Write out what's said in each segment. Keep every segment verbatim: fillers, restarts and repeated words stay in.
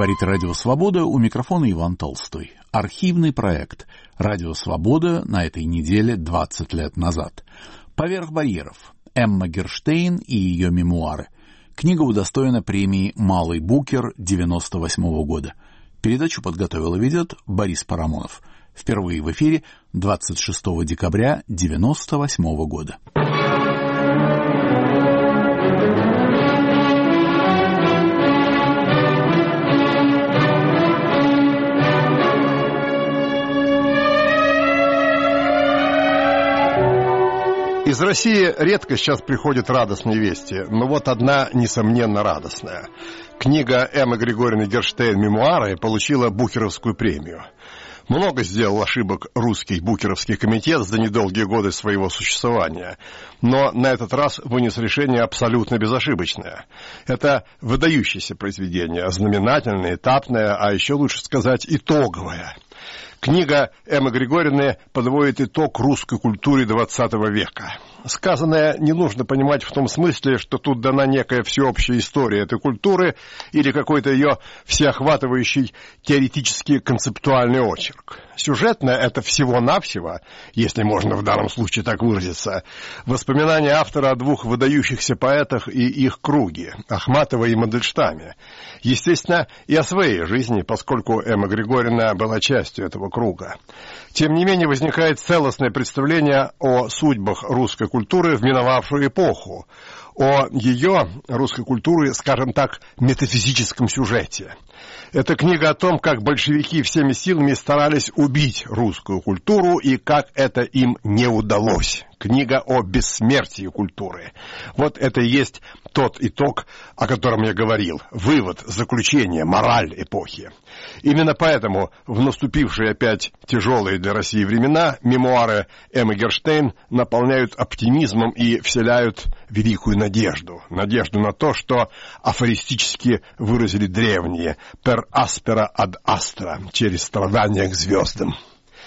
Говорит Радио Свобода, у микрофона Иван Толстой. Архивный проект «Радио Свобода» на этой неделе двадцать лет назад. «Поверх барьеров. Эмма Герштейн и ее мемуары». Книга удостоена премии «Малый Букер» девяносто восьмого года. Передачу подготовил и ведет Борис Парамонов. Впервые в эфире двадцать шестого декабря девяносто восьмого года. Из России редко сейчас приходят радостные вести, но вот одна, несомненно, радостная. Книга Эммы Григорьевны Герштейн «Мемуары» получила Букеровскую премию. Много сделал ошибок русский Букеровский комитет за недолгие годы своего существования, но на этот раз вынес решение абсолютно безошибочное. Это выдающееся произведение, знаменательное, этапное, а еще лучше сказать, итоговое. Книга Эммы Григорьевны подводит итог русской культуре двадцатого века. Сказанное не нужно понимать в том смысле, что тут дана некая всеобщая история этой культуры или какой-то ее всеохватывающий теоретический концептуальный очерк. Сюжетно это всего-навсего, если можно в данном случае так выразиться, воспоминания автора о двух выдающихся поэтах и их круге, Ахматовой и Мандельштаме. Естественно, и о своей жизни, поскольку Эмма Григорьевна была частью этого круга. Тем не менее, возникает целостное представление о судьбах русской культуры в миновавшую эпоху, о ее, русской культуры, скажем так, метафизическом сюжете. Это книга о том, как большевики всеми силами старались убить русскую культуру и как это им не удалось. Книга о бессмертии культуры. Вот это и есть тот итог, о котором я говорил. Вывод, заключение, мораль эпохи. Именно поэтому в наступившие опять тяжелые для России времена мемуары Эммы Герштейн наполняют оптимизмом и вселяют великую надежду. Надежду на то, что афористически выразили древние «per aspera ad astra» через страдания к звездам.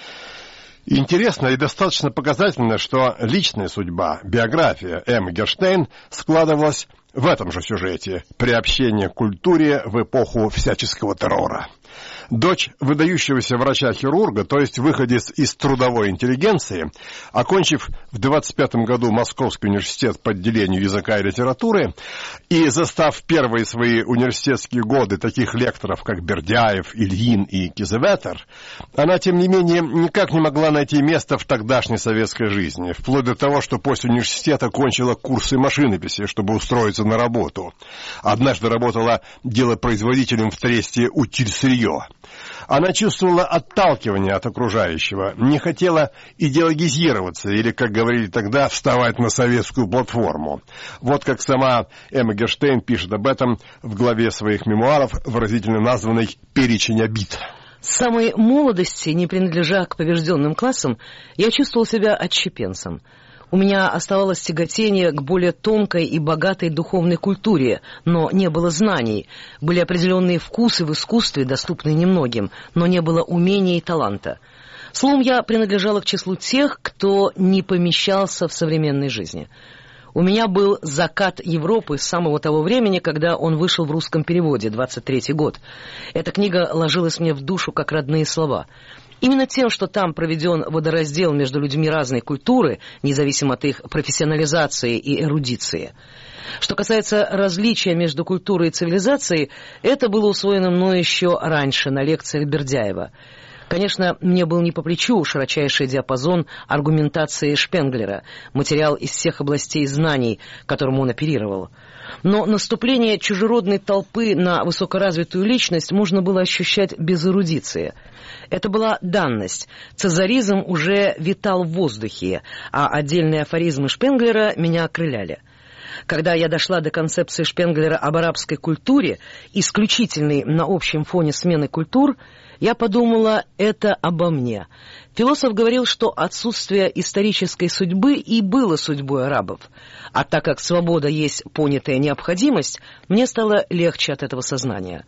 Интересно и достаточно показательно, что личная судьба, биография Эммы Герштейн складывалась в этом же сюжете – приобщение к культуре в эпоху всяческого террора. Дочь выдающегося врача-хирурга, то есть выходец из трудовой интеллигенции, окончив в двадцать пятом году Московский университет по отделению языка и литературы и застав первые свои университетские годы таких лекторов, как Бердяев, Ильин и Кизеветер, она, тем не менее, никак не могла найти место в тогдашней советской жизни, вплоть до того, что после университета кончила курсы машинописи, чтобы устроиться на работу. Однажды работала делопроизводителем в тресте «Утильсырье». Она чувствовала отталкивание от окружающего, не хотела идеологизироваться или, как говорили тогда, вставать на советскую платформу. Вот как сама Эмма Герштейн пишет об этом в главе своих мемуаров, выразительно названной «Перечень обид». С самой молодости, не принадлежа к побежденным классам, я чувствовал себя отщепенцем. У меня оставалось тяготение к более тонкой и богатой духовной культуре, но не было знаний. Были определенные вкусы в искусстве, доступные немногим, но не было умения и таланта. Словом, я принадлежала к числу тех, кто не помещался в современной жизни. У меня был «Закат Европы» с самого того времени, когда он вышел в русском переводе, двадцать третий год. Эта книга ложилась мне в душу, как родные слова. Именно тем, что там проведен водораздел между людьми разной культуры, независимо от их профессионализации и эрудиции. Что касается различия между культурой и цивилизацией, это было усвоено мной еще раньше на лекциях Бердяева. Конечно, мне был не по плечу широчайший диапазон аргументации Шпенглера, материал из всех областей знаний, которым он оперировал. Но наступление чужеродной толпы на высокоразвитую личность можно было ощущать без эрудиции. Это была данность. Цезаризм уже витал в воздухе, а отдельные афоризмы Шпенглера меня окрыляли. Когда я дошла до концепции Шпенглера об арабской культуре, исключительной на общем фоне смены культур, я подумала, это обо мне. Философ говорил, что отсутствие исторической судьбы и было судьбой арабов. А так как свобода есть понятая необходимость, мне стало легче от этого сознания.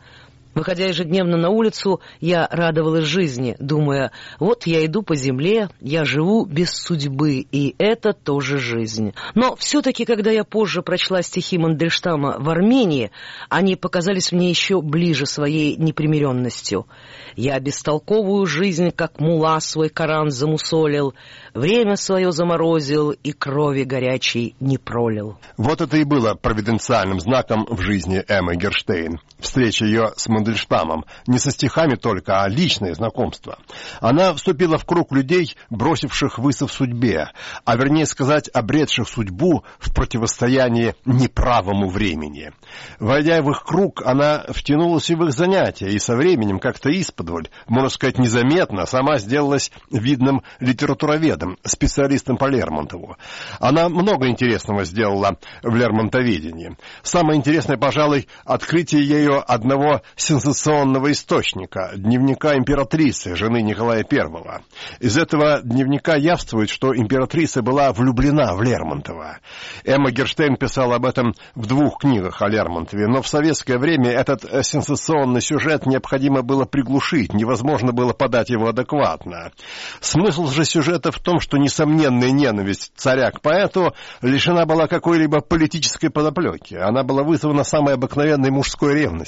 Выходя ежедневно на улицу, я радовалась жизни, думая, вот я иду по земле, я живу без судьбы, и это тоже жизнь. Но все-таки, когда я позже прочла стихи Мандельштама в Армении, они показались мне еще ближе своей непримиренностью. Я бестолковую жизнь, как мула, свой Коран замусолил, время свое заморозил и крови горячей не пролил. Вот это и было провиденциальным знаком в жизни Эммы Герштейн. Встреча ее с Мандельштамом не со стихами только, а личное знакомство. Она вступила в круг людей, бросивших вызов судьбе, а вернее сказать, обретших судьбу в противостоянии неправому времени. Войдя в их круг, она втянулась и в их занятия, и со временем как-то исподволь, можно сказать, незаметно, сама сделалась видным литературоведом, специалистом по Лермонтову. Она много интересного сделала в лермонтоведении. Самое интересное, пожалуй, открытие ею одного сенсационного источника, дневника императрицы, жены Николая Первого. Из этого дневника явствует, что императрица была влюблена в Лермонтова. Эмма Герштейн писала об этом в двух книгах о Лермонтове, но в советское время этот сенсационный сюжет необходимо было приглушить, невозможно было подать его адекватно. Смысл же сюжета в том, что несомненная ненависть царя к поэту лишена была какой-либо политической подоплеки. Она была вызвана самой обыкновенной мужской ревностью.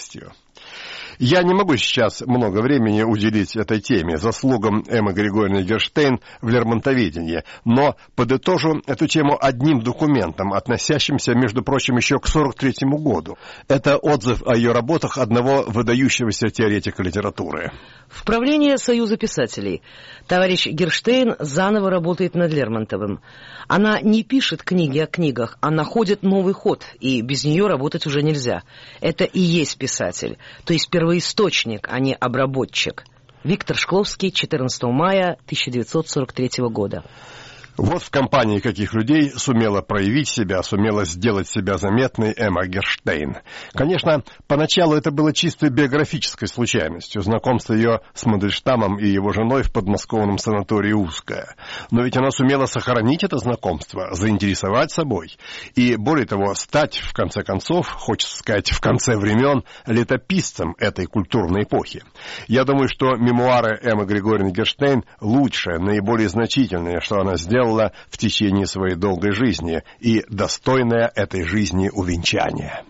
Я не могу сейчас много времени уделить этой теме, заслугам Эммы Григорьевны Герштейн в лермонтоведении, но подытожу эту тему одним документом, относящимся, между прочим, еще к сорок третьему году. Это отзыв о ее работах одного выдающегося теоретика литературы. В правлении Союза писателей товарищ Герштейн заново работает над Лермонтовым. Она не пишет книги о книгах, а находит новый ход, и без нее работать уже нельзя. Это и есть писатель, то есть первоисточник, а не обработчик. Виктор Шкловский, четырнадцатого мая тысяча девятьсот сорок третьего года. Вот в компании каких людей сумела проявить себя, сумела сделать себя заметной Эмма Герштейн. Конечно, поначалу это было чисто биографической случайностью, знакомство ее с Мандельштамом и его женой в подмосковном санатории «Узкое». Но ведь она сумела сохранить это знакомство, заинтересовать собой и, более того, стать, в конце концов, хочется сказать, в конце времен, летописцем этой культурной эпохи. Я думаю, что мемуары Эммы Григорьевны Герштейн лучшее, наиболее значительное, что она сделала в течение своей долгой жизни, и достойное этой жизни увенчание.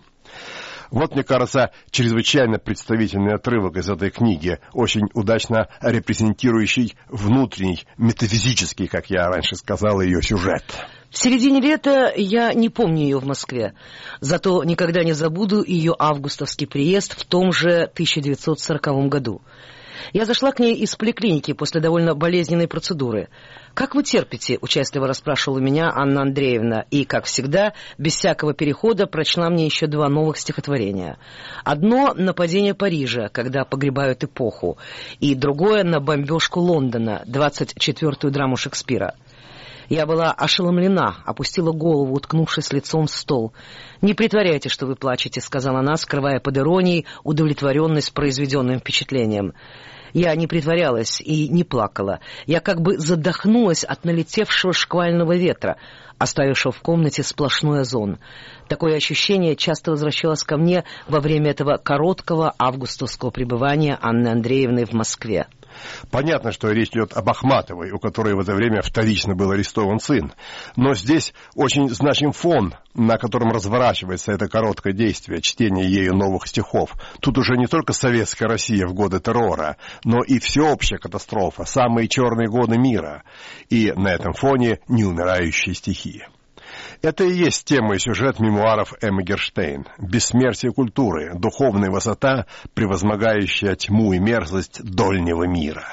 Вот, мне кажется, чрезвычайно представительный отрывок из этой книги, очень удачно репрезентирующий внутренний, метафизический, как я раньше сказал, ее сюжет. В середине лета я не помню ее в Москве, зато никогда не забуду ее августовский приезд в том же тысяча девятьсот сороковом году. Я зашла к ней из поликлиники после довольно болезненной процедуры. «Как вы терпите?» — участливо расспрашивала меня Анна Андреевна, и, как всегда, без всякого перехода прочла мне еще два новых стихотворения. Одно — «Нападение Парижа», когда погребают эпоху, и другое — «На бомбежку Лондона», двадцать четвёртую драму Шекспира. Я была ошеломлена, опустила голову, уткнувшись лицом в стол. «Не притворяйтесь, что вы плачете», — сказала она, скрывая под иронией удовлетворенность произведенным впечатлением. Я не притворялась и не плакала. Я как бы задохнулась от налетевшего шквального ветра, оставившего в комнате сплошной озон. Такое ощущение часто возвращалось ко мне во время этого короткого августовского пребывания Анны Андреевны в Москве. Понятно, что речь идет об Ахматовой, у которой в это время вторично был арестован сын. Но здесь очень значим фон, на котором разворачивается это короткое действие, чтение ею новых стихов. Тут уже не только советская Россия в годы террора, но и всеобщая катастрофа, самые черные годы мира. И на этом фоне неумирающие стихи. Это и есть тема и сюжет мемуаров Эммы Герштейн. Бессмертие культуры, духовная высота, превозмогающая тьму и мерзость дольнего мира.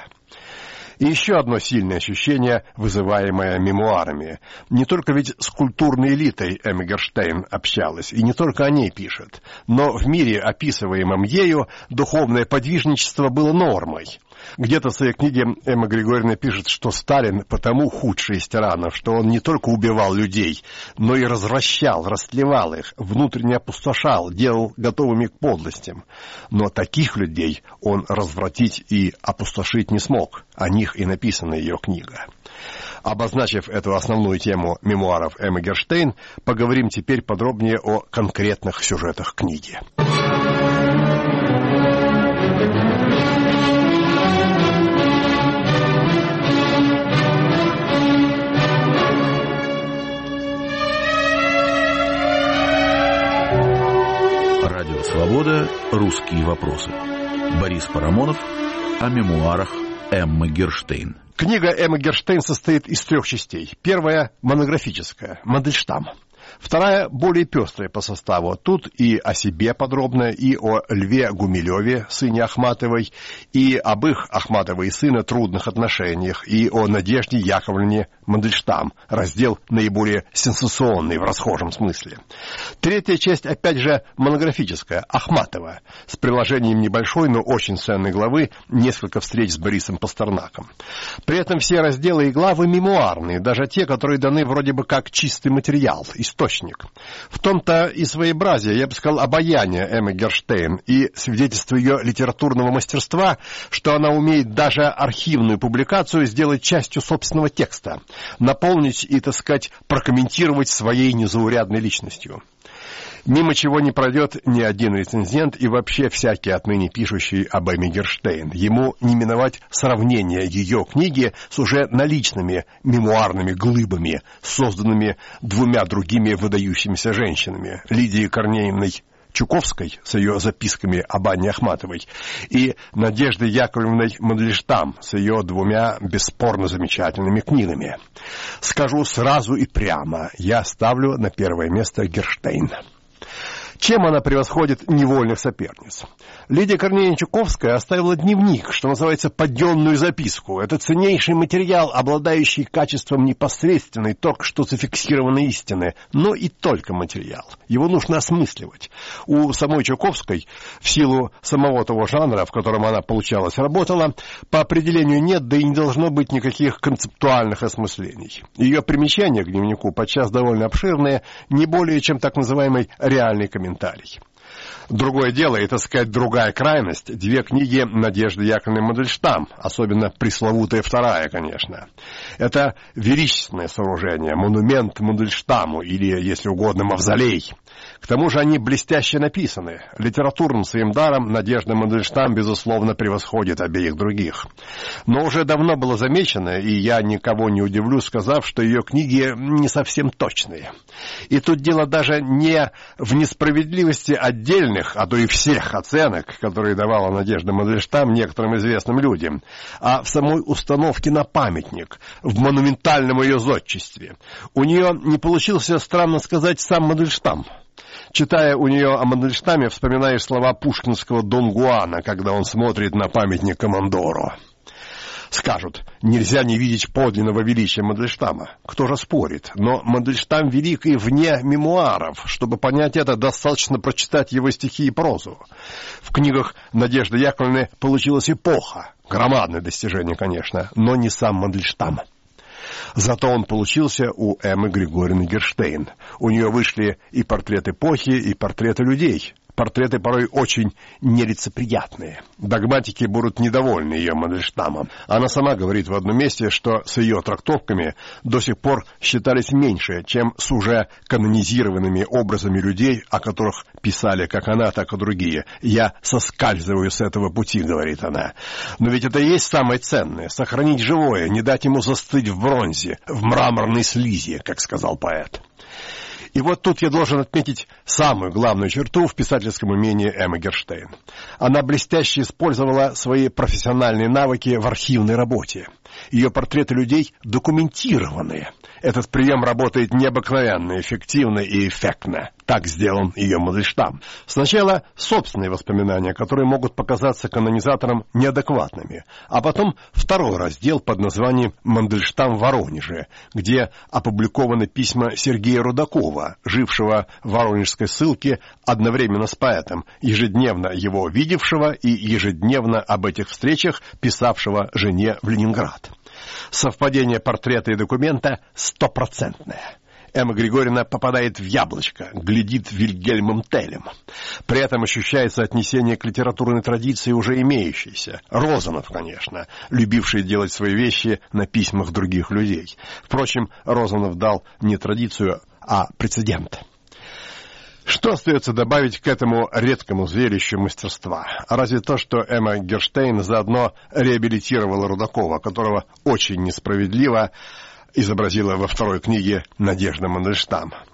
И еще одно сильное ощущение, вызываемое мемуарами. Не только ведь с культурной элитой Эмма Герштейн общалась, и не только о ней пишет, но в мире, описываемом ею, духовное подвижничество было нормой. Где-то в своей книге Эмма Григорьевна пишет, что Сталин потому худший из тиранов, что он не только убивал людей, но и развращал, растлевал их, внутренне опустошал, делал готовыми к подлостям. Но таких людей он развратить и опустошить не смог. О них и написана ее книга. Обозначив эту основную тему мемуаров Эммы Герштейн, поговорим теперь подробнее о конкретных сюжетах книги. Русские вопросы. Борис Парамонов о мемуарах Эммы Герштейн. Книга Эммы Герштейн состоит из трех частей. Первая – монографическая, Мандельштам. Вторая более пестрая по составу. Тут и о себе подробно, и о Льве Гумилеве, сыне Ахматовой, и об их, Ахматовой и сына, трудных отношениях, и о Надежде Яковлевне Мандельштам, раздел наиболее сенсационный в расхожем смысле. Третья часть, опять же, монографическая, Ахматова, с приложением небольшой, но очень ценной главы «Несколько встреч с Борисом Пастернаком». При этом все разделы и главы мемуарные, даже те, которые даны вроде бы как чистый материал, источник. В том-то и своеобразие, я бы сказал, обаяние Эммы Герштейн и свидетельство ее литературного мастерства, что она умеет даже архивную публикацию сделать частью собственного текста, наполнить и, так сказать, прокомментировать своей незаурядной личностью. Мимо чего не пройдет ни один рецензент и вообще всякий отныне пишущий об Эмме Герштейн. Ему не миновать сравнения ее книги с уже наличными мемуарными глыбами, созданными двумя другими выдающимися женщинами, Лидией Корнеевной Чуковской с ее записками об Анне Ахматовой и Надеждой Яковлевной Мандельштам с ее двумя бесспорно замечательными книгами. Скажу сразу и прямо, я ставлю на первое место Герштейн. Чем она превосходит невольных соперниц? Лидия Корнеевна Чуковская оставила дневник, что называется, подденную записку. Это ценнейший материал, обладающий качеством непосредственной, только что зафиксированной истины, но и только материал. Его нужно осмысливать. У самой Чуковской, в силу самого того жанра, в котором она, получалось, работала, по определению нет, да и не должно быть никаких концептуальных осмыслений. Ее примечания к дневнику подчас довольно обширные, не более чем так называемый реальный комментарий. Другое дело, и, так сказать, другая крайность, две книги Надежды Яковлевны Мандельштам, особенно пресловутая вторая, конечно. Это величественное сооружение, монумент Мандельштаму, или, если угодно, мавзолей. К тому же они блестяще написаны. Литературным своим даром Надежда Мандельштам, безусловно, превосходит обеих других. Но уже давно было замечено, и я никого не удивлю, сказав, что ее книги не совсем точные. И тут дело даже не в несправедливости отдельных, а то и всех оценок, которые давала Надежда Мандельштам некоторым известным людям, а в самой установке на памятник, в монументальном ее зодчестве. У нее не получился, странно сказать, сам Мандельштам. Читая у нее о Мандельштаме, вспоминаешь слова пушкинского Дон Гуана, когда он смотрит на памятник командору. Скажут, нельзя не видеть подлинного величия Мандельштама. Кто же спорит? Но Мандельштам велик и вне мемуаров. Чтобы понять это, достаточно прочитать его стихи и прозу. В книгах Надежды Яковлевны получилась эпоха. Громадное достижение, конечно, но не сам Мандельштам. Зато он получился у Эммы Григорьевны Герштейн. У нее вышли и портрет эпохи, и портреты людей. Портреты порой очень нелицеприятные. Догматики будут недовольны ее Мандельштамом. Она сама говорит в одном месте, что с ее трактовками до сих пор считались меньше, чем с уже канонизированными образами людей, о которых писали как она, так и другие. «Я соскальзываю с этого пути», — говорит она. Но ведь это и есть самое ценное — сохранить живое, не дать ему застыть в бронзе, в мраморной слизи, как сказал поэт. И вот тут я должен отметить самую главную черту в писательском умении Эммы Герштейн. Она блестяще использовала свои профессиональные навыки в архивной работе. Ее портреты людей документированные. Этот прием работает необыкновенно эффективно и эффектно. Так сделан ее Мандельштам. Сначала собственные воспоминания, которые могут показаться канонизаторам неадекватными, а потом второй раздел под названием «Мандельштам в Воронеже», где опубликованы письма Сергея Рудакова, жившего в воронежской ссылке одновременно с поэтом, ежедневно его видевшего и ежедневно об этих встречах писавшего жене в Ленинград. Совпадение портрета и документа стопроцентное. Эмма Григорьевна попадает в яблочко, глядит Вильгельмом Телем. При этом ощущается отнесение к литературной традиции уже имеющейся. Розанов, конечно, любивший делать свои вещи на письмах других людей. Впрочем, Розанов дал не традицию, а прецедент. Что остается добавить к этому редкому зрелищу мастерства? Разве то, что Эмма Герштейн заодно реабилитировала Рудакова, которого очень несправедливо изобразила во второй книге Надежда Мандельштам.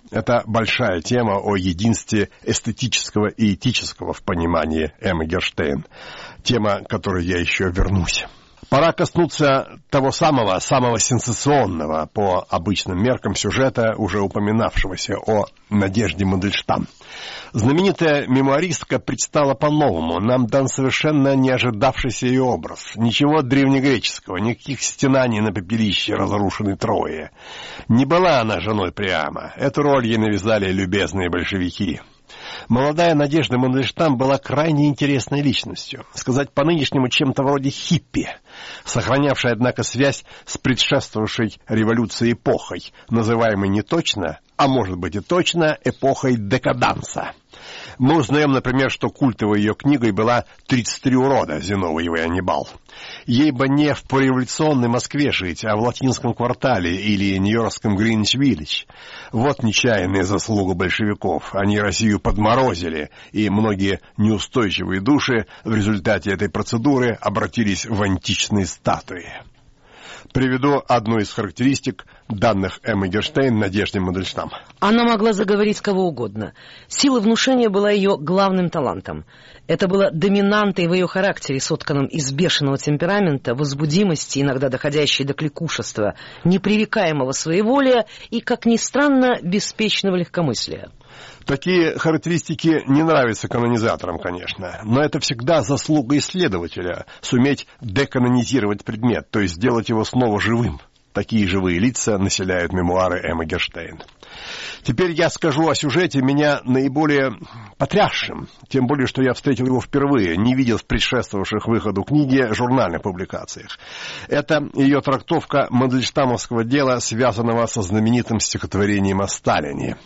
Это большая тема о единстве эстетического и этического в понимании Эммы Герштейн. Тема, к которой я еще вернусь. Пора коснуться того самого, самого сенсационного по обычным меркам сюжета, уже упоминавшегося, о Надежде Мандельштам. Знаменитая мемуаристка предстала по-новому. Нам дан совершенно не ожидавшийся ее образ. Ничего древнегреческого, никаких стенаний на пепелище разрушенной Трои. Не была она женой Приама. Эту роль ей навязали любезные большевики. Молодая Надежда Мандельштам была крайне интересной личностью, сказать по-нынешнему чем-то вроде хиппи, сохранявшей, однако, связь с предшествовавшей революцией эпохой, называемой не точно, а может быть и точно, эпохой декаданса. Мы узнаем, например, что культовой ее книгой была «тридцать три урода» Зиновьевой Аннибал. Ей бы не в пореволюционной Москве жить, а в латинском квартале или нью-йоркском Гринвич-Виллидж. Вот нечаянная заслуга большевиков. Они Россию подморозили, и многие неустойчивые души в результате этой процедуры обратились в античные статуи. Приведу одну из характеристик данных Эммы Герштейн Надежде Мандельштам. Она могла заговорить кого угодно. Сила внушения была ее главным талантом. Это было доминантой в ее характере, сотканном из бешеного темперамента, возбудимости, иногда доходящей до кликушества, непререкаемого своеволия и, как ни странно, беспечного легкомыслия. Такие характеристики не нравятся канонизаторам, конечно, но это всегда заслуга исследователя — суметь деканонизировать предмет, то есть сделать его снова живым. Такие живые лица населяют мемуары Эммы Герштейн. Теперь я скажу о сюжете, меня наиболее потрясшим, тем более, что я встретил его впервые, не видел в предшествовавших выходу книги журнальных публикациях. Это ее трактовка мандельштамовского дела, связанного со знаменитым стихотворением о Сталине.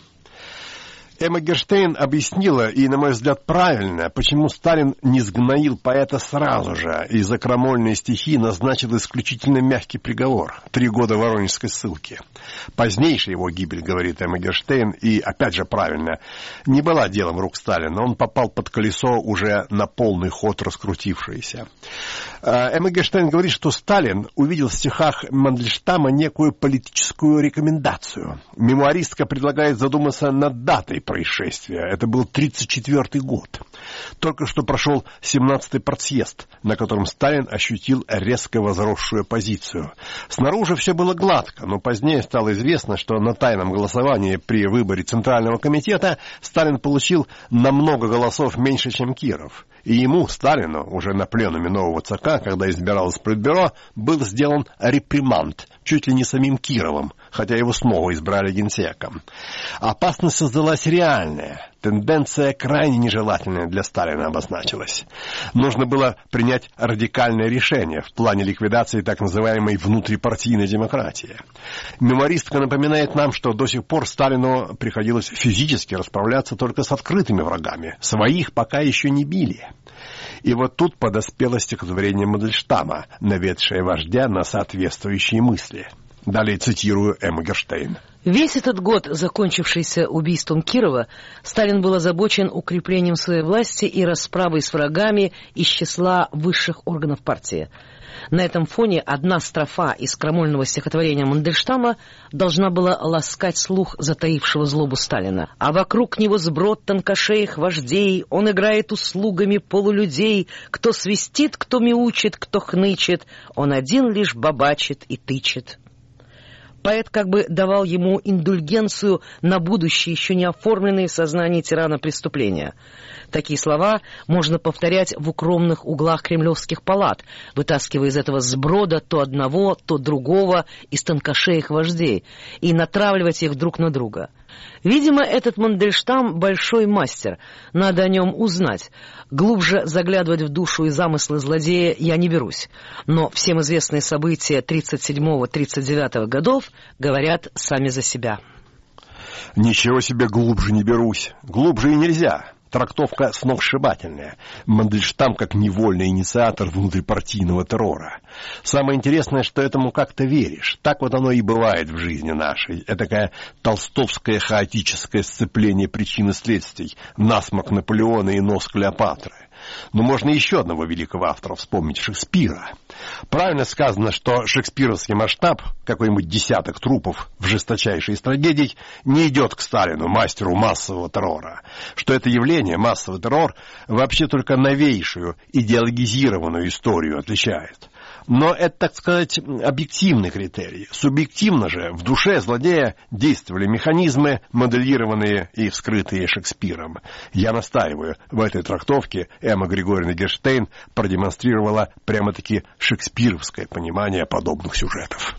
Эмма Герштейн объяснила, и, на мой взгляд, правильно, почему Сталин не сгноил поэта сразу же и за крамольные стихи назначил исключительно мягкий приговор — три года воронежской ссылки. Позднейшая его гибель, говорит Эмма Герштейн, и, опять же, правильно, не была делом рук Сталина, он попал под колесо, уже на полный ход раскрутившееся. Эмма Герштейн говорит, что Сталин увидел в стихах Мандельштама некую политическую рекомендацию. Мемуаристка предлагает задуматься над датой происшествия. Это был тридцать четвёртый год. Только что прошел семнадцатый партсъезд, на котором Сталин ощутил резко возросшую оппозицию. Снаружи все было гладко, но позднее стало известно, что на тайном голосовании при выборе Центрального комитета Сталин получил намного голосов меньше, чем Киров. И ему, Сталину, уже на пленуме нового ЦК, когда избиралось Политбюро, был сделан реприманд, чуть ли не самим Кировым, хотя его снова избрали генсеком. Опасность создалась реальная. Тенденция крайне нежелательная для Сталина обозначилась. Нужно было принять радикальное решение в плане ликвидации так называемой внутрипартийной демократии. Мемуаристка напоминает нам, что до сих пор Сталину приходилось физически расправляться только с открытыми врагами. Своих пока еще не били. И вот тут подоспело стихотворение Мандельштама, наведшее вождя на соответствующие мысли. Далее цитирую Эмму Герштейн. Весь этот год, закончившийся убийством Кирова, Сталин был озабочен укреплением своей власти и расправой с врагами из числа высших органов партии. На этом фоне одна строфа из крамольного стихотворения Мандельштама должна была ласкать слух затаившего злобу Сталина. А вокруг него сброд тонкошеих вождей, он играет услугами полулюдей, кто свистит, кто мяучит, кто хнычет, он один лишь бабачит и тычет. Поэт как бы давал ему индульгенцию на будущее, еще не оформленные в сознании тирана преступления. Такие слова можно повторять в укромных углах кремлевских палат, вытаскивая из этого сброда то одного, то другого из тонкошеих вождей и натравливать их друг на друга. Видимо, этот Мандельштам — большой мастер, надо о нем узнать. Глубже заглядывать в душу и замыслы злодея я не берусь, но всем известные события тридцать седьмого — тридцать девятого годов говорят сами за себя. Ничего себе, глубже не берусь. Глубже и нельзя. Трактовка сногсшибательная. Мандельштам как невольный инициатор внутрипартийного террора. Самое интересное, что этому как-то веришь. Так вот оно и бывает в жизни нашей. Это такое толстовское хаотическое сцепление причин и следствий. Насморк Наполеона и нос Клеопатры. Но можно еще одного великого автора вспомнить — Шекспира. Правильно сказано, что шекспировский масштаб, какой-нибудь десяток трупов в жесточайшей из трагедий, не идет к Сталину, мастеру массового террора. Что это явление, массовый террор, вообще только новейшую идеологизированную историю отличает. Но это, так сказать, объективный критерий. Субъективно же в душе злодея действовали механизмы, моделированные и вскрытые Шекспиром. Я настаиваю, в этой трактовке Эмма Григорьевна Герштейн продемонстрировала прямо-таки шекспировское понимание подобных сюжетов.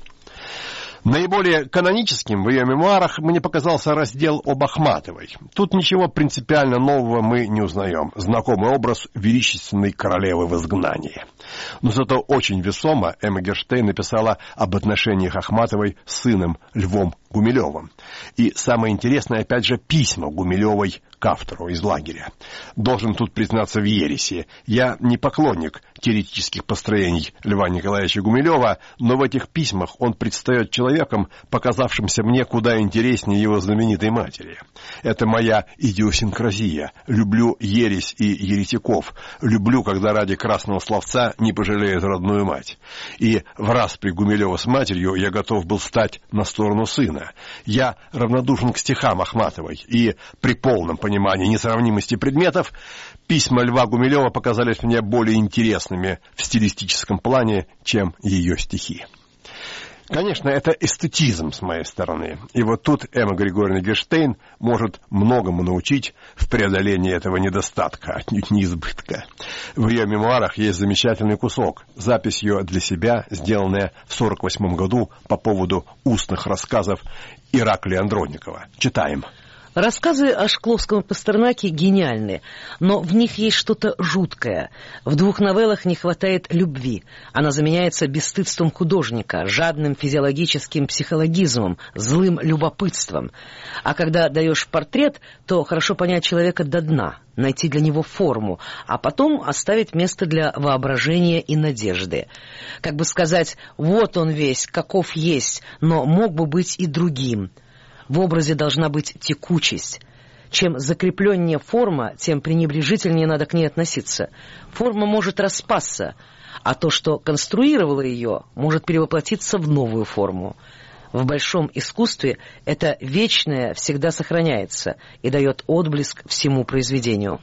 Наиболее каноническим в ее мемуарах мне показался раздел об Ахматовой. Тут ничего принципиально нового мы не узнаем. Знакомый образ величественной королевы в изгнании. Но зато очень весомо Эмма Герштейн написала об отношениях Ахматовой с сыном Львом Гумилевым. И самое интересное, опять же, письма Гумилевой к автору из лагеря. Должен тут признаться в ереси. Я не поклонник теоретических построений Льва Николаевича Гумилева, но в этих письмах он предстает человеком, показавшимся мне куда интереснее его знаменитой матери. Это моя идиосинкразия. Люблю ересь и еретиков. Люблю, когда ради красного словца не пожалеют родную мать. И в распри Гумилева с матерью я готов был стать на сторону сына. Я равнодушен к стихам Ахматовой, и при полном понимании несравнимости предметов письма Льва Гумилева показались мне более интересными в стилистическом плане, чем ее стихи. Конечно, это эстетизм с моей стороны. И вот тут Эмма Григорьевна Герштейн может многому научить в преодолении этого недостатка, отнюдь не избытка. В ее мемуарах есть замечательный кусок, запись ее для себя, сделанная в сорок восьмом году по поводу устных рассказов Ираклия Андроникова. Читаем. Рассказы о Шкловском и Пастернаке гениальны, но в них есть что-то жуткое. В двух новеллах не хватает любви. Она заменяется бесстыдством художника, жадным физиологическим психологизмом, злым любопытством. А когда даешь портрет, то хорошо понять человека до дна, найти для него форму, а потом оставить место для воображения и надежды. Как бы сказать, вот он весь, каков есть, но мог бы быть и другим. В образе должна быть текучесть. Чем закрепленнее форма, тем пренебрежительнее надо к ней относиться. Форма может распасться, а то, что конструировало ее, может перевоплотиться в новую форму. В большом искусстве это вечное всегда сохраняется и дает отблеск всему произведению.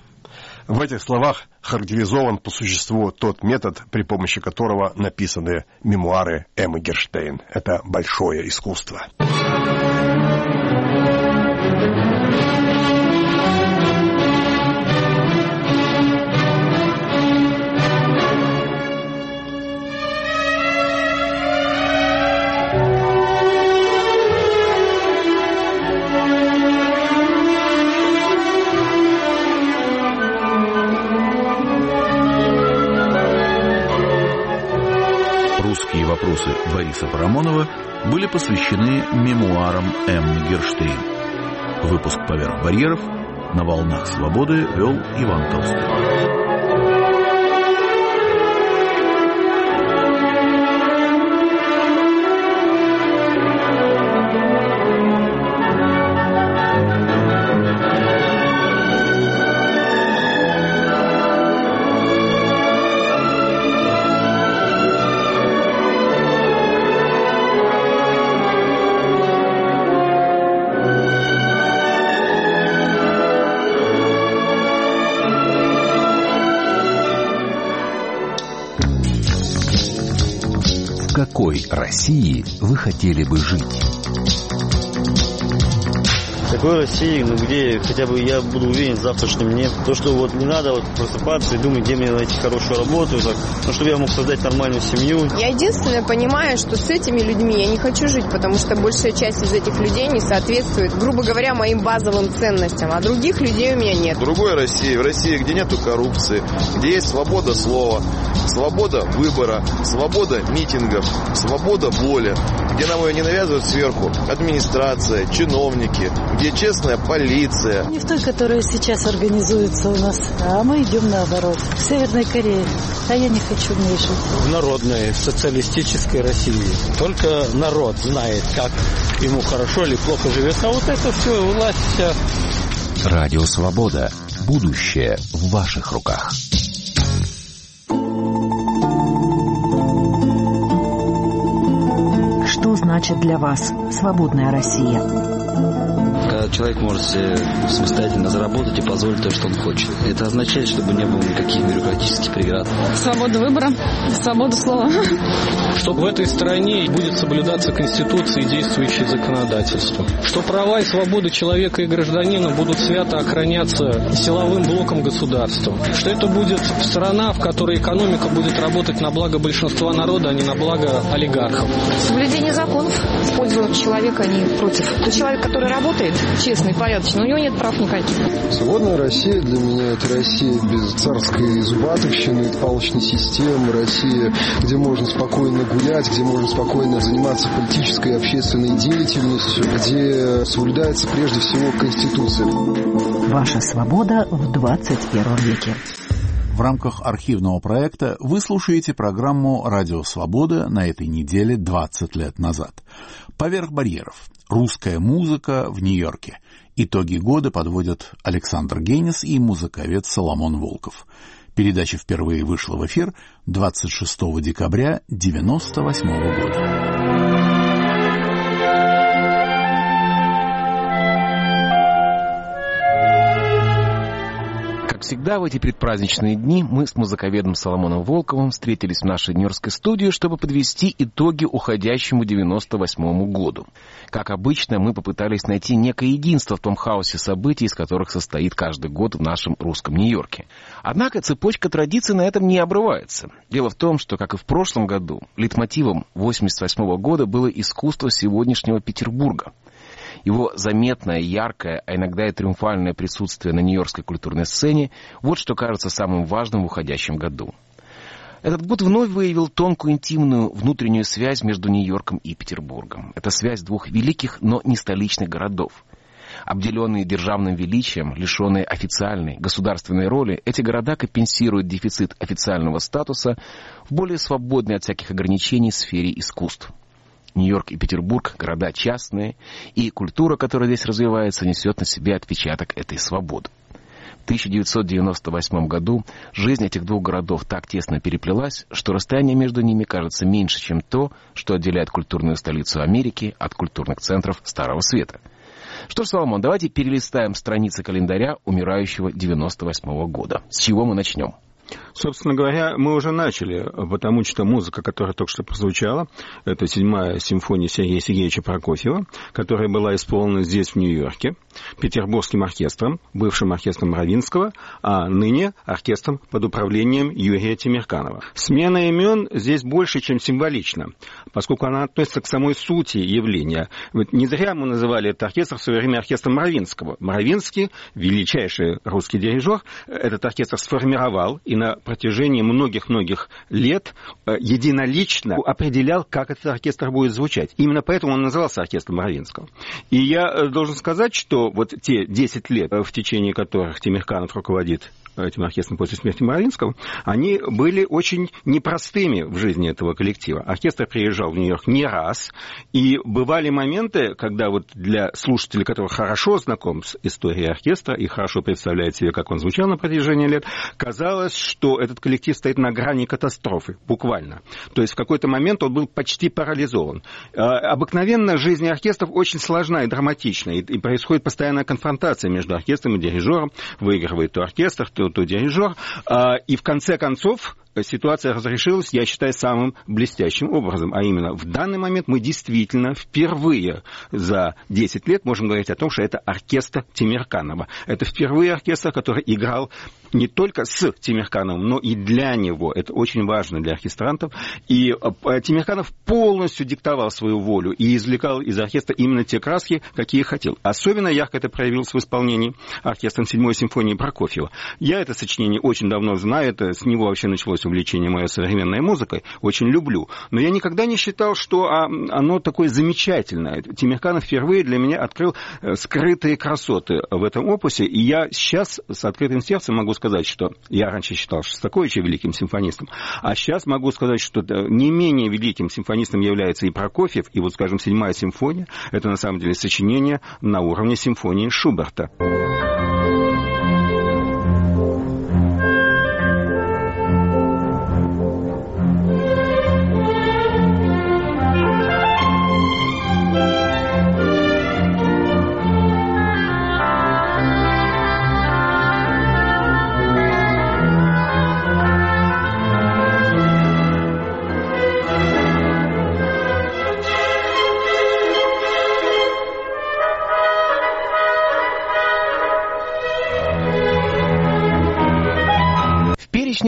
В этих словах характеризован по существу тот метод, при помощи которого написаны мемуары Эммы Герштейн. Это большое искусство. Русские вопросы Бориса Парамонова были посвящены мемуарам Эммы Герштейн. Выпуск «Поверх барьеров» на волнах свободы вел Иван Толстой. В какой России вы хотели бы жить? В такой России, ну где хотя бы я буду уверен в завтрашнем дне. То, что вот не надо вот просыпаться и думать, где мне найти хорошую работу, так, ну, чтобы я мог создать нормальную семью. Я единственное понимаю, что с этими людьми я не хочу жить, потому что большая часть из этих людей не соответствует, грубо говоря, моим базовым ценностям, а других людей у меня нет. В другой России, в России, где нету коррупции, где есть свобода слова, свобода выбора, свобода митингов, свобода воли, где нам ее не навязывают сверху администрация, чиновники, где честная полиция. Не в той, которая сейчас организуется у нас, а мы идем наоборот. В Северной Корее. А я не хочу в ней жить. В народной социалистической России. Только народ знает, как ему хорошо или плохо живется. А вот это все, власть вся. Радио «Свобода». Будущее в ваших руках. значит для вас свободная Россия? Когда человек может себе самостоятельно заработать и позволить то, что он хочет. Это означает, чтобы не было никаких бюрократических преград. Свобода выбора, свобода слова. Чтобы в этой стране будет соблюдаться Конституция и действующее законодательство. Что права и свободы человека и гражданина будут свято охраняться силовым блоком государства. Что это будет страна, в которой экономика будет работать на благо большинства народа, а не на благо олигархов. Соблюдение законов в пользу человека, а не против. Тот человек, который работает, честный, порядочный, у него нет прав никаких. Свободная Россия для меня — это Россия без царской зубатовщины, палочной системы, Россия, где можно спокойно гулять, где можно спокойно заниматься политической и общественной деятельностью, где соблюдается прежде всего Конституция. Ваша свобода в двадцать первом веке. В рамках архивного проекта вы слушаете программу «Радио Свобода» на этой неделе двадцать лет назад. «Поверх барьеров. Русская музыка в Нью-Йорке». Итоги года подводят Александр Генис и музыковед Соломон Волков. Передача впервые вышла в эфир двадцать шестого декабря девяносто восьмого года. Как всегда, в эти предпраздничные дни мы с музыковедом Соломоном Волковым встретились в нашей нью-йоркской студии, чтобы подвести итоги уходящему девяносто восьмому году. Как обычно, мы попытались найти некое единство в том хаосе событий, из которых состоит каждый год в нашем русском Нью-Йорке. Однако цепочка традиций на этом не обрывается. Дело в том, что, как и в прошлом году, лейтмотивом восемьдесят восьмого года было искусство сегодняшнего Петербурга. Его заметное, яркое, а иногда и триумфальное присутствие на нью-йоркской культурной сцене – вот что кажется самым важным в уходящем году. Этот год вновь выявил тонкую, интимную внутреннюю связь между Нью-Йорком и Петербургом. Это связь двух великих, но не столичных городов. Обделенные державным величием, лишенные официальной, государственной роли, эти города компенсируют дефицит официального статуса в более свободной от всяких ограничений сфере искусств. Нью-Йорк и Петербург – города частные, и культура, которая здесь развивается, несет на себе отпечаток этой свободы. В тысяча девятьсот девяносто восьмом году жизнь этих двух городов так тесно переплелась, что расстояние между ними кажется меньше, чем то, что отделяет культурную столицу Америки от культурных центров Старого Света. Что ж, Соломон, давайте перелистаем страницы календаря умирающего девяносто восьмого года. С чего мы начнем? Собственно говоря, мы уже начали, потому что музыка, которая только что прозвучала, это седьмая симфония Сергея Сергеевича Прокофьева, которая была исполнена здесь, в Нью-Йорке, Петербургским оркестром, бывшим оркестром Равинского, а ныне оркестром под управлением Юрия Темирканова. Смена имен здесь больше, чем символична, поскольку она относится к самой сути явления. Ведь не зря мы называли этот оркестр в свое время оркестром Равинского. Равинский, величайший русский дирижер, этот оркестр сформировал и на протяжении многих-многих лет единолично определял, как этот оркестр будет звучать. Именно поэтому он назывался оркестром Равинского. И я должен сказать, что вот те десять лет, в течение которых Темирканов руководит этим оркестром после смерти Равинского, они были очень непростыми в жизни этого коллектива. Оркестр приезжал в Нью-Йорк не раз, и бывали моменты, когда вот для слушателей, которые хорошо знаком с историей оркестра и хорошо представляют себе, как он звучал на протяжении лет, казалось, что этот коллектив стоит на грани катастрофы, буквально. То есть в какой-то момент он был почти парализован. Обыкновенно жизнь оркестров очень сложна и драматична, и происходит постоянная конфронтация между оркестром и дирижером, выигрывает то оркестр, то то дирижер, и в конце концов ситуация разрешилась, я считаю, самым блестящим образом. А именно, в данный момент мы действительно впервые за десять лет можем говорить о том, что это оркестр Темирканова. Это впервые оркестр, который играл не только с Темиркановым, но и для него. Это очень важно для оркестрантов. И Темирканов полностью диктовал свою волю и извлекал из оркестра именно те краски, какие хотел. Особенно ярко это проявилось в исполнении оркестром седьмой симфонии Прокофьева. Я это сочинение очень давно знаю, это с него вообще началось увлечение моей современной музыкой, очень люблю. Но я никогда не считал, что оно такое замечательное. Темирканов впервые для меня открыл скрытые красоты в этом опусе, и я сейчас с открытым сердцем могу сказать, что я раньше считал Шостаковича великим симфонистом, а сейчас могу сказать, что не менее великим симфонистом является и Прокофьев, и вот, скажем, седьмая симфония, это на самом деле сочинение на уровне симфонии Шуберта.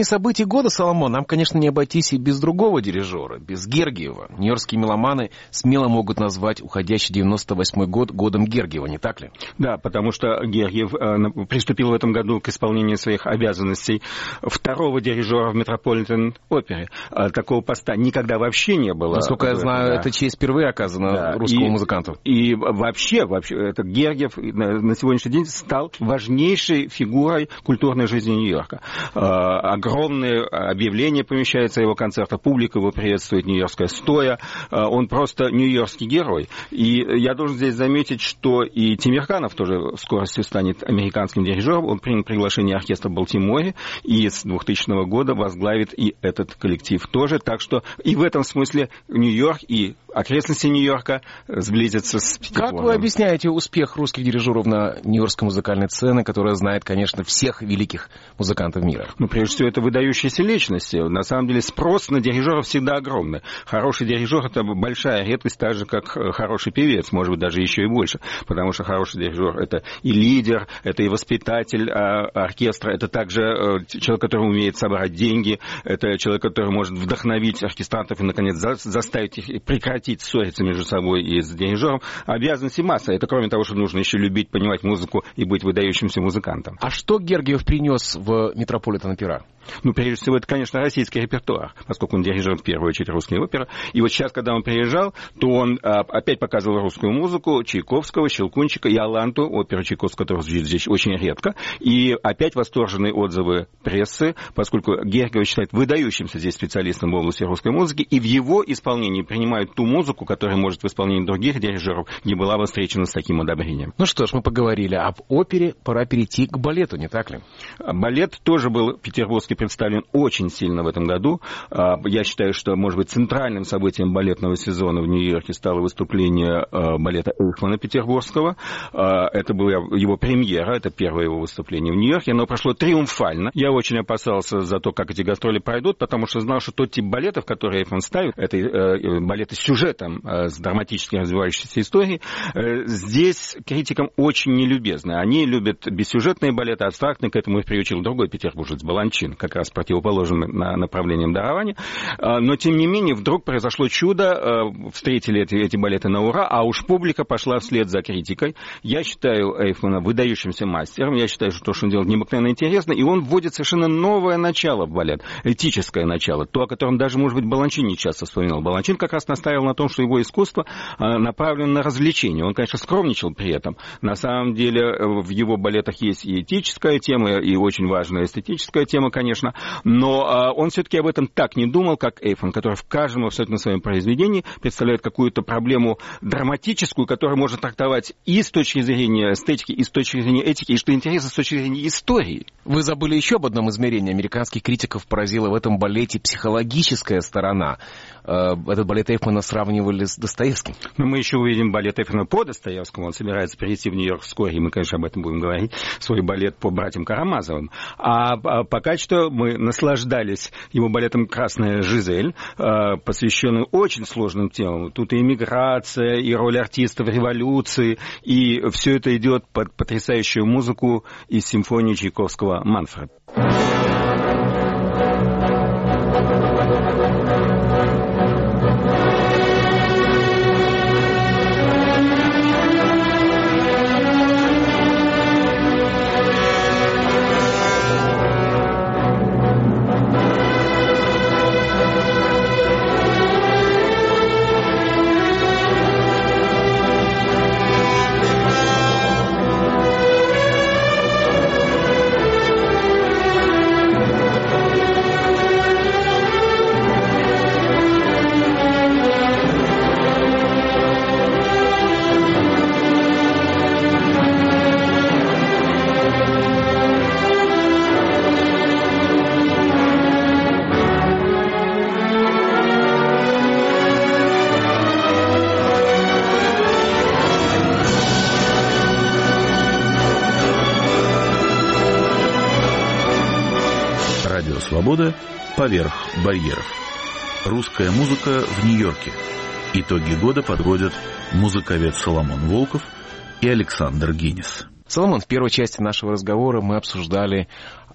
песни событий года, Соломон, нам, конечно, не обойтись и без другого дирижера, без Гергиева. Нью-Йоркские меломаны смело могут назвать уходящий девяносто восьмой год годом Гергиева, не так ли? Да, потому что Гергиев э, приступил в этом году к исполнению своих обязанностей второго дирижера в Метрополитен-опере. Э, такого поста никогда вообще не было. Насколько я знаю, да. эта честь впервые оказана да. русскому и, музыканту. И вообще, вообще это Гергиев на, на сегодняшний день стал важнейшей фигурой культурной жизни Нью-Йорка. Э, огромные объявления помещаются о его концертах, публика его приветствует, нью-йоркская стоя. Э, он просто нью-йоркский герой. И я должен здесь заметить, что и Тимирканов тоже в скорости станет американским дирижером. Он принял приглашение оркестра Балтиморе и с двухтысячного года возглавит и этот коллектив тоже. Так что и в этом смысле Нью-Йорк и окрестности Нью-Йорка сблизятся с Петербургом. Как вы объясняете успех русских дирижеров на нью-йоркской музыкальной сцене, которая знает, конечно, всех великих музыкантов мира? Ну, прежде всего, это выдающиеся личности. На самом деле спрос на дирижеров всегда огромный. Хороший дирижер — это большая редкость, так же, как хороший певец, может быть, даже еще и больше. Потому что хороший дирижер — это и лидер, это и воспитатель оркестра, это также человек, который умеет собрать деньги, это человек, который может вдохновить оркестрантов и, наконец, заставить их прекратить ссориться между собой и с дирижером. Обязанностей масса. Это кроме того, что нужно еще любить, понимать музыку и быть выдающимся музыкантом. А что Гергиев принес в Метрополитен-опера? Ну, прежде всего, это, конечно, российский репертуар, поскольку он дирижирует в первую очередь русские оперы. И вот сейчас, когда он приезжал, то он а, опять показывал русскую музыку, Чайковского, Щелкунчика и Аланту, оперу Чайковского, которая звучит здесь очень редко. И опять восторженные отзывы прессы, поскольку Гергиев считает выдающимся здесь специалистом в области русской музыки, и в его исполнении принимают ту музыку, которая может в исполнении других дирижеров не была бы встречена с таким одобрением. Ну что ж, мы поговорили об опере, пора перейти к балету, не так ли? Балет тоже был петербургский представлен очень сильно в этом году. Я считаю, что, может быть, центральным событием балетного сезона в Нью-Йорке стало выступление балета Эйхмана петербургского. Это была его премьера, это первое его выступление в Нью-Йорке. Оно прошло триумфально. Я очень опасался за то, как эти гастроли пройдут, потому что знал, что тот тип балетов, который Эйхман ставит, это балеты с сюжетом, с драматически развивающейся историей, здесь критикам очень нелюбезны. Они любят бессюжетные балеты, абстрактные, к этому их приучил другой петербуржец, Баланчин, как раз противоположным направлением дарования. Но, тем не менее, вдруг произошло чудо, встретили эти, эти балеты на ура, а уж публика пошла вслед за критикой. Я считаю Эйхмана выдающимся мастером, я считаю, что то, что он делает, необыкновенно интересно, и он вводит совершенно новое начало в балет, этическое начало, то, о котором даже, может быть, Баланчин не часто вспоминал. Баланчин как раз настаивал на том, что его искусство направлено на развлечение. Он, конечно, скромничал при этом. На самом деле в его балетах есть и этическая тема, и очень важная эстетическая тема, конечно, но он все-таки об этом так не думал, как Эйхман, который в каждом абсолютно своем произведении представляет какую-то проблему драматическую, которую можно трактовать и с точки зрения эстетики, и с точки зрения этики, и, что интересно, с точки зрения истории. Вы забыли еще об одном измерении. Американских критиков поразила в этом балете психологическая сторона. Этот балет Эйхмана сравнивали с Достоевским. Но мы еще увидим балет Эйхмана по Достоевскому. Он собирается перейти в Нью-Йорк вскоре, и мы, конечно, об этом будем говорить. Свой балет по братьям Карамазовым. А пока что мы наслаждались его балетом «Красная Жизель», посвященным очень сложным темам. Тут и эмиграция, и роль артиста в революции, и все это идет под потрясающую музыку из симфонии Чайковского «Манфред». Свобода поверх барьеров. Русская музыка в Нью-Йорке. Итоги года подводят музыковед Соломон Волков и Александр Гинис. Соломон, в первой части нашего разговора мы обсуждали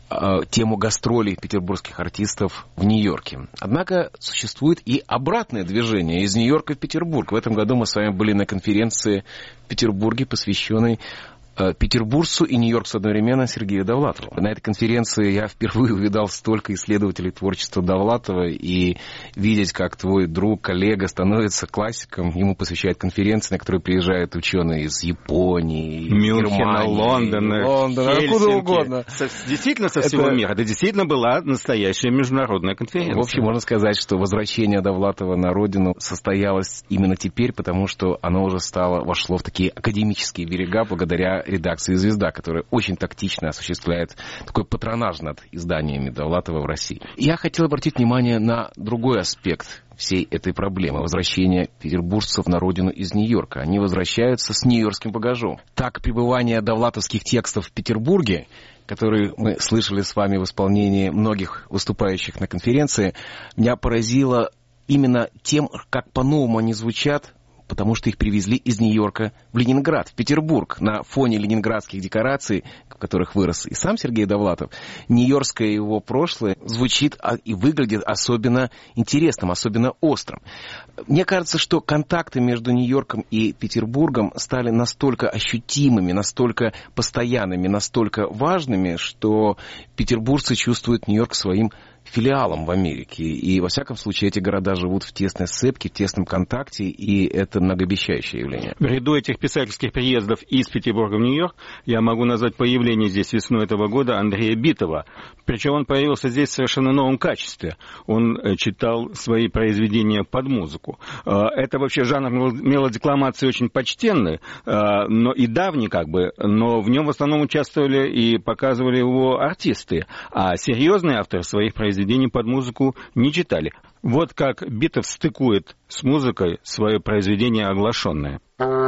тему гастролей петербургских артистов в Нью-Йорке. Однако существует и обратное движение из Нью-Йорка в Петербург. В этом году мы с вами были на конференции в Петербурге, посвященной петербуржцу и нью-йоркцу одновременно Сергею Довлатову. На этой конференции я впервые увидал столько исследователей творчества Довлатова, и видеть, как твой друг, коллега становится классиком, ему посвящают конференции, на которые приезжают ученые из Японии, Мюнхена, Германии, Лондона, Лондона, откуда угодно. Со, действительно со всего Это... мира. Это действительно была настоящая международная конференция. В общем, можно сказать, что возвращение Довлатова на родину состоялось именно теперь, потому что оно уже стало, вошло в такие академические берега благодаря редакции «Звезда», которая очень тактично осуществляет такой патронаж над изданиями Довлатова в России. Я хотел обратить внимание на другой аспект всей этой проблемы — возвращения петербуржцев на родину из Нью-Йорка. Они возвращаются с нью-йоркским багажом. Так, пребывание довлатовских текстов в Петербурге, которые мы слышали с вами в исполнении многих выступающих на конференции, меня поразило именно тем, как по-новому они звучат, потому что их привезли из Нью-Йорка в Ленинград, в Петербург. На фоне ленинградских декораций, в которых вырос и сам Сергей Довлатов, нью-йоркское его прошлое звучит и выглядит особенно интересным, особенно острым. Мне кажется, что контакты между Нью-Йорком и Петербургом стали настолько ощутимыми, настолько постоянными, настолько важными, что петербуржцы чувствуют Нью-Йорк своим филиалом в Америке. И, во всяком случае, эти города живут в тесной сцепке, в тесном контакте, и это многообещающее явление. В ряду этих писательских приездов из Петербурга в Нью-Йорк я могу назвать появление здесь весной этого года Андрея Битова. Причем он появился здесь в совершенно новом качестве. Он читал свои произведения под музыку. Это вообще жанр мелодекламации очень почтенный, но и давний как бы, но в нем в основном участвовали и показывали его артисты, а серьезные авторы своих произведений под музыку не читали. Вот как Битов стыкует с музыкой свое произведение оглашенное.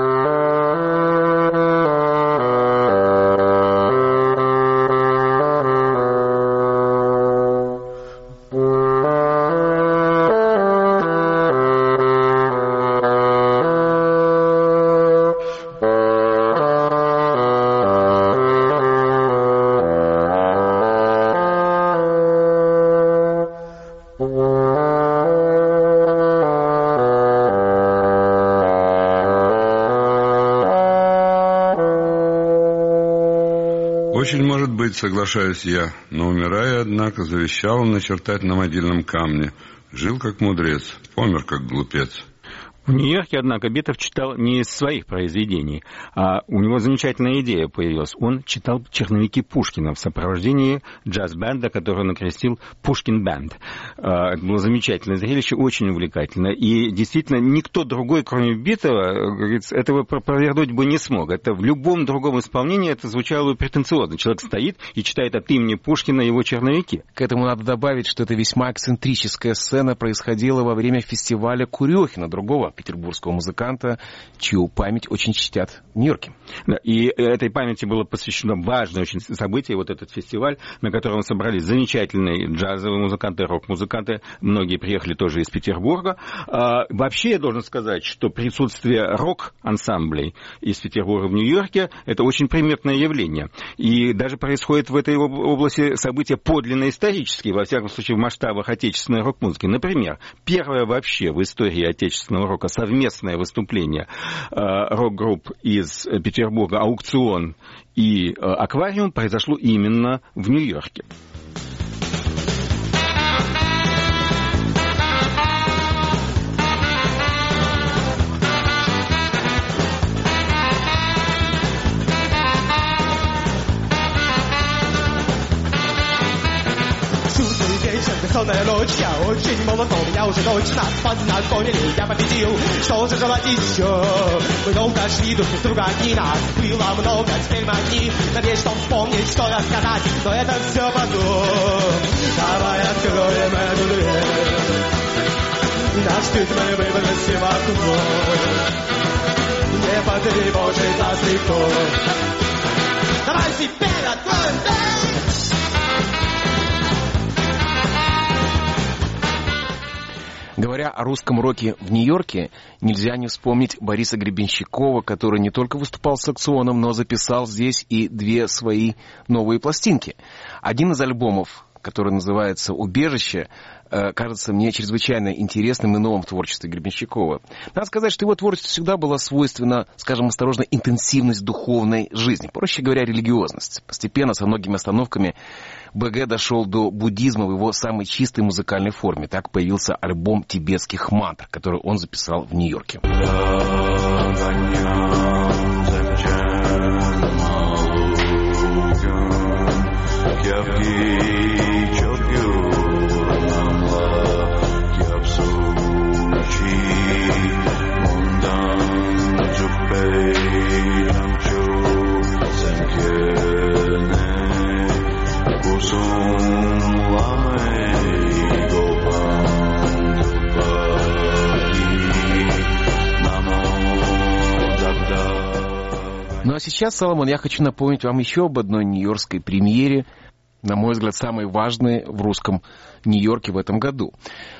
Очень может быть, соглашаюсь я, но умирая, однако, завещал он начертать на могильном камне. Жил как мудрец, помер как глупец. В Нью-Йорке, однако, Битов читал не из своих произведений, а у него замечательная идея появилась. Он читал черновики Пушкина в сопровождении джаз-бенда, который он окрестил «Пушкин-бенд». Это было замечательное зрелище, очень увлекательно. И действительно, никто другой, кроме Битова, этого провернуть бы не смог. Это в любом другом исполнении это звучало бы претенциозно. Человек стоит и читает от имени Пушкина его черновики. К этому надо добавить, что эта весьма эксцентрическая сцена происходила во время фестиваля Курехина, другого петербургского музыканта, чью память очень чтят в Нью-Йорке. Да, и этой памяти было посвящено важное очень событие, вот этот фестиваль, на котором собрались замечательные джазовые музыканты, рок-музыканты, многие приехали тоже из Петербурга. А, вообще, я должен сказать, что присутствие рок-ансамблей из Петербурга в Нью-Йорке – это очень приметное явление. И даже происходит в этой области события подлинно исторические, во всяком случае, в масштабах отечественной рок-музыки. Например, первое вообще в истории отечественного рока совместное выступление э, рок-групп из Петербурга «Аукцион» и э, «Аквариум» произошло именно в Нью-Йорке. Холодная ночь, я очень молод, но меня уже точно познакомили. Я победил, что же желать еще? Мы долго шли друг без друга, не нас было много, теперь мы одни. Надеюсь, что вспомнить, что рассказать, но это все потом. Давай откроем эту дверь. Наш стыд мы выбросим в окно. Не потревожит нас никто. Давай теперь откроем дверь. Говоря о русском роке в Нью-Йорке, нельзя не вспомнить Бориса Гребенщикова, который не только выступал с саксофоном, но записал здесь и две свои новые пластинки. Один из альбомов, который называется «Убежище», кажется мне чрезвычайно интересным и новым в творчестве Гребенщикова. Надо сказать, что его творчество всегда было свойственно, скажем осторожно, интенсивность духовной жизни, проще говоря, религиозность. Постепенно, со многими остановками, БГ дошел до буддизма в его самой чистой музыкальной форме. Так появился альбом тибетских мантр, который он записал в Нью-Йорке. Ну а сейчас, Соломон, я хочу напомнить вам еще об одной нью-йоркской премьере, на мой взгляд, самой важной в русском Нью-Йорке в этом году.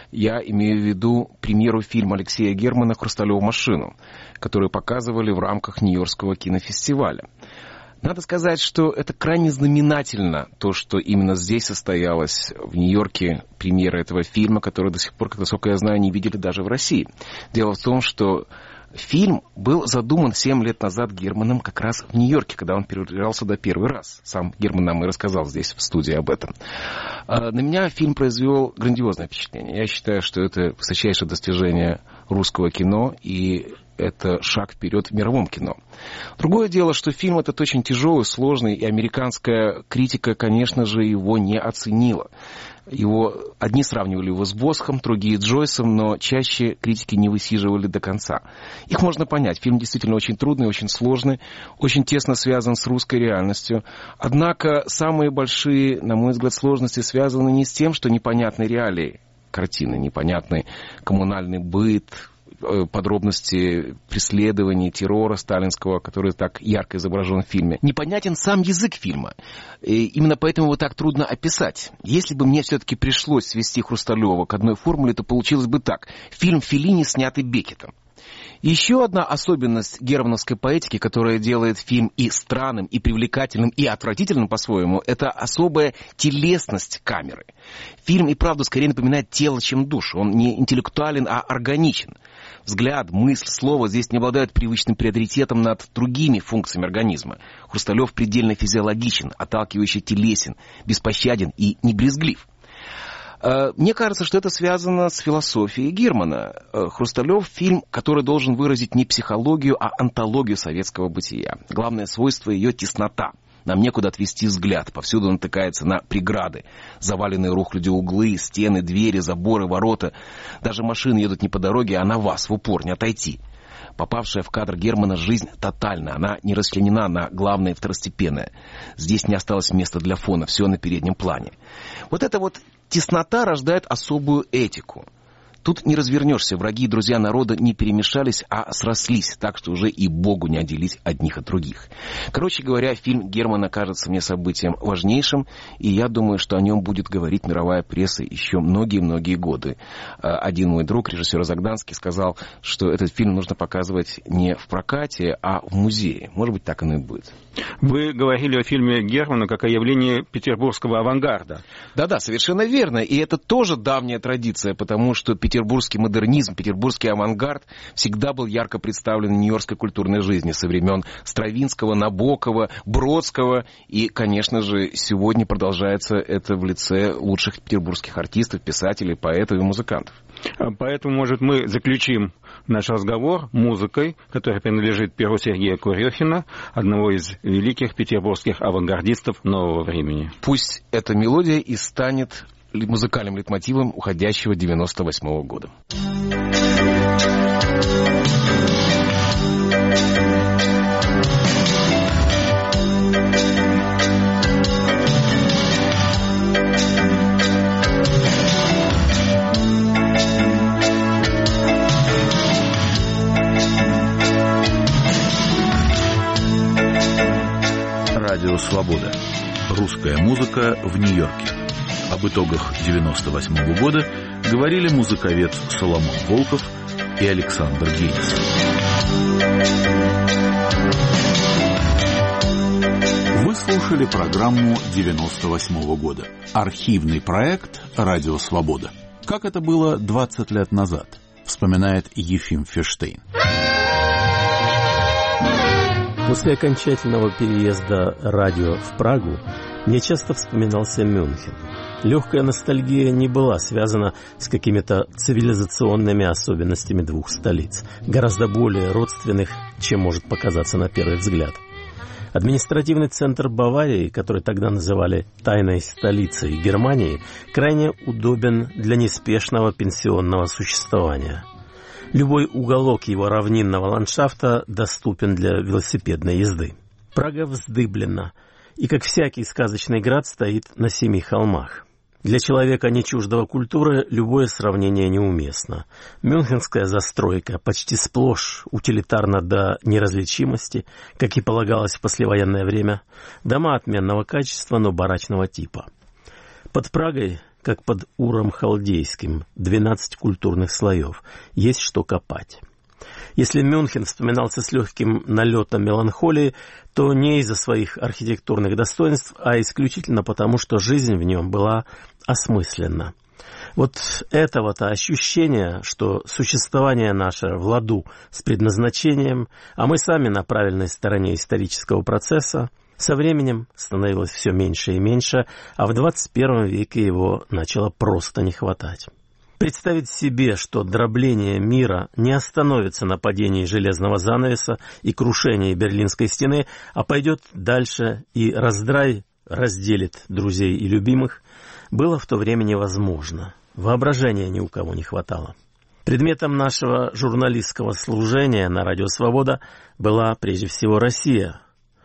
Я имею в виду премьеру фильма Алексея Германа «Хрусталеву машину», которую показывали в рамках Нью-Йоркского кинофестиваля. Надо сказать, что это крайне знаменательно, то, что именно здесь состоялась в Нью-Йорке премьера этого фильма, который до сих пор, как насколько я знаю, не видели даже в России. Дело в том, что фильм был задуман семь лет назад Германом как раз в Нью-Йорке, когда он переезжал сюда первый раз. Сам Герман нам и рассказал здесь, в студии, об этом. На меня фильм произвел грандиозное впечатление. Я считаю, что это высочайшее достижение русского кино, и это шаг вперед в мировом кино. Другое дело, что фильм этот очень тяжелый, сложный, и американская критика, конечно же, его не оценила. Его, одни сравнивали его с Босхом, другие с Джойсом, но чаще критики не высиживали до конца. Их можно понять. Фильм действительно очень трудный, очень сложный, очень тесно связан с русской реальностью. Однако самые большие, на мой взгляд, сложности связаны не с тем, что непонятны реалии картины, непонятный коммунальный быт, подробности преследований, террора сталинского, который так ярко изображен в фильме. Непонятен сам язык фильма. И именно поэтому его так трудно описать. Если бы мне все-таки пришлось свести Хрусталева к одной формуле, то получилось бы так. Фильм Феллини, снятый Беккетом. Еще одна особенность германовской поэтики, которая делает фильм и странным, и привлекательным, и отвратительным по-своему, это особая телесность камеры. Фильм и правда скорее напоминает тело, чем душу. Он не интеллектуален, а органичен. Взгляд, мысль, слово здесь не обладают привычным приоритетом над другими функциями организма. Хрусталев предельно физиологичен, отталкивающий телесен, беспощаден и не брезглив. Мне кажется, что это связано с философией Германа. Хрусталев — фильм, который должен выразить не психологию, а онтологию советского бытия. Главное свойство — ее теснота. Нам некуда отвести взгляд, повсюду натыкается на преграды. Заваленные рухлядью углы, стены, двери, заборы, ворота. Даже машины едут не по дороге, а на вас, в упор, не отойти. Попавшая в кадр Германа жизнь тотальна, она не расчленена на главное и второстепенное. Здесь не осталось места для фона, все на переднем плане. Вот эта вот теснота рождает особую этику. Тут не развернешься, враги и друзья народа не перемешались, а срослись, так что уже и Богу не отделить одних от других. Короче говоря, фильм Германа кажется мне событием важнейшим, и я думаю, что о нем будет говорить мировая пресса еще многие-многие годы. Один мой друг, режиссер Загданский, сказал, что этот фильм нужно показывать не в прокате, а в музее. Может быть, так оно и будет. Вы говорили о фильме Германа как о явлении петербургского авангарда. Да-да, совершенно верно. И это тоже давняя традиция, потому что петербургский модернизм, петербургский авангард всегда был ярко представлен в нью-йоркской культурной жизни со времен Стравинского, Набокова, Бродского. И, конечно же, сегодня продолжается это в лице лучших петербургских артистов, писателей, поэтов и музыкантов. Поэтому, может, мы заключим наш разговор музыкой, которая принадлежит перу Сергея Курехина, одного из великих петербургских авангардистов нового времени. Пусть эта мелодия и станет музыкальным лейтмотивом уходящего девяносто восьмого года. Радио «Свобода». Русская музыка в Нью-Йорке. Об итогах девяносто восьмого года Говорили музыковед Соломон Волков и Александр Гейц. Вы слушали программу девяносто восьмого года. Архивный проект «Радио Свобода». Как это было двадцать лет назад, вспоминает Ефим Ферштейн. После окончательного переезда радио в Прагу мне часто вспоминался Мюнхен. Легкая ностальгия не была связана с какими-то цивилизационными особенностями двух столиц, гораздо более родственных, чем может показаться на первый взгляд. Административный центр Баварии, который тогда называли «тайной столицей Германии», крайне удобен для неспешного пенсионного существования. Любой уголок его равнинного ландшафта доступен для велосипедной езды. Прага вздыблена, и, как всякий сказочный град, стоит на семи холмах. Для человека, не чуждого культуры, любое сравнение неуместно. Мюнхенская застройка почти сплошь утилитарна до неразличимости, как и полагалось в послевоенное время. Дома отменного качества, но барачного типа. Под Прагой, как под Уром Халдейским, двенадцать культурных слоев. Есть что копать. Если Мюнхен вспоминался с легким налетом меланхолии, то не из-за своих архитектурных достоинств, а исключительно потому, что жизнь в нем была осмысленна. Вот этого-то ощущения, что существование наше в ладу с предназначением, а мы сами на правильной стороне исторического процесса, со временем становилось все меньше и меньше, а в двадцать первом веке его начало просто не хватать. Представить себе, что дробление мира не остановится на падении железного занавеса и крушении Берлинской стены, а пойдет дальше и раздрай разделит друзей и любимых, было в то время невозможно. Воображения ни у кого не хватало. Предметом нашего журналистского служения на Радио Свобода была прежде всего Россия.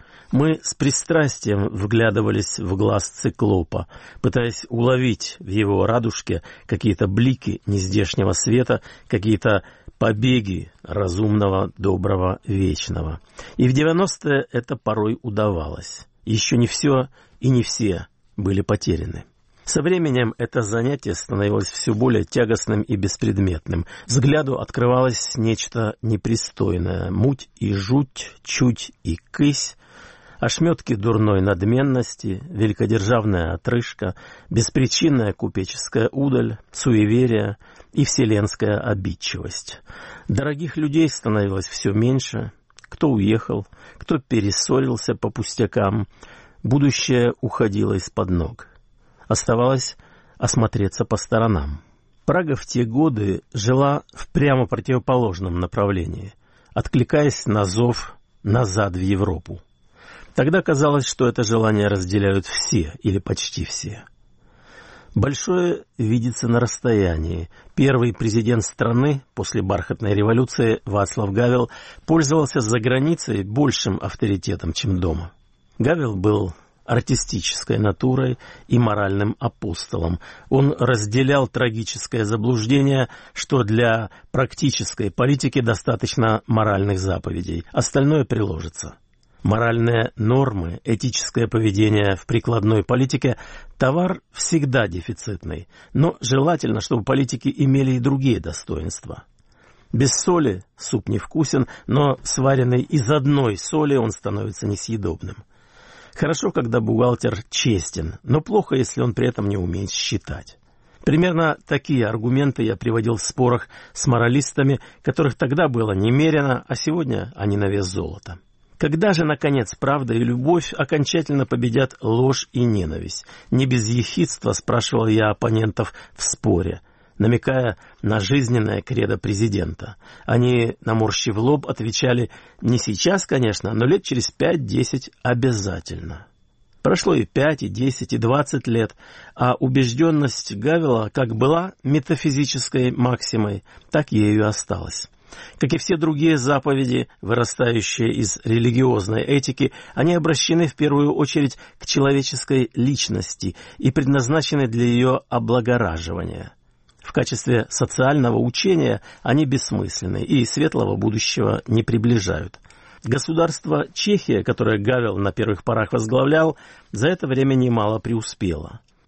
Мы с пристрастием вглядывались в глаз циклопа, пытаясь уловить в его радужке какие-то блики нездешнего света, какие-то побеги разумного, доброго, вечного. И в девяностые это порой удавалось. Еще не все и не все были потеряны. Со временем это занятие становилось все более тягостным и беспредметным. Взгляду открывалось нечто непристойное. Муть и жуть, чуть и кысь, ошметки дурной надменности, великодержавная отрыжка, беспричинная купеческая удаль, суеверие и вселенская обидчивость. Дорогих людей становилось все меньше. Кто уехал, кто перессорился по пустякам. Будущее уходило из-под ног. Оставалось осмотреться по сторонам. Прага в те годы жила в прямо противоположном направлении, откликаясь на зов назад в Европу. Тогда казалось, что это желание разделяют все или почти все. Большое видится на расстоянии. Первый президент страны после бархатной революции Вацлав Гавел пользовался за границей большим авторитетом, чем дома. Гавел был артистической натурой и моральным апостолом. Он разделял трагическое заблуждение, что для практической политики достаточно моральных заповедей, остальное приложится. Моральные нормы, этическое поведение в прикладной политике – товар всегда дефицитный, но желательно, чтобы политики имели и другие достоинства. Без соли суп невкусен, но сваренный из одной соли он становится несъедобным. Хорошо, когда бухгалтер честен, но плохо, если он при этом не умеет считать. Примерно такие аргументы я приводил в спорах с моралистами, которых тогда было немерено, а сегодня они на вес золота. Когда же, наконец, правда и любовь окончательно победят ложь и ненависть? Не без ехидства спрашивал я оппонентов в споре, намекая на жизненное кредо президента. Они, наморщив лоб, отвечали: не сейчас, конечно, но лет через пять-десять обязательно. Прошло и пять, и десять, и двадцать лет, а убежденность Гавела как была метафизической максимой, так ею и осталась. Как и все другие заповеди, вырастающие из религиозной этики, они обращены в первую очередь к человеческой личности и предназначены для ее облагораживания. В качестве социального учения они бессмысленны и светлого будущего не приближают. Государство Чехия, которое Гавел на первых порах возглавлял, за это время немало преуспело.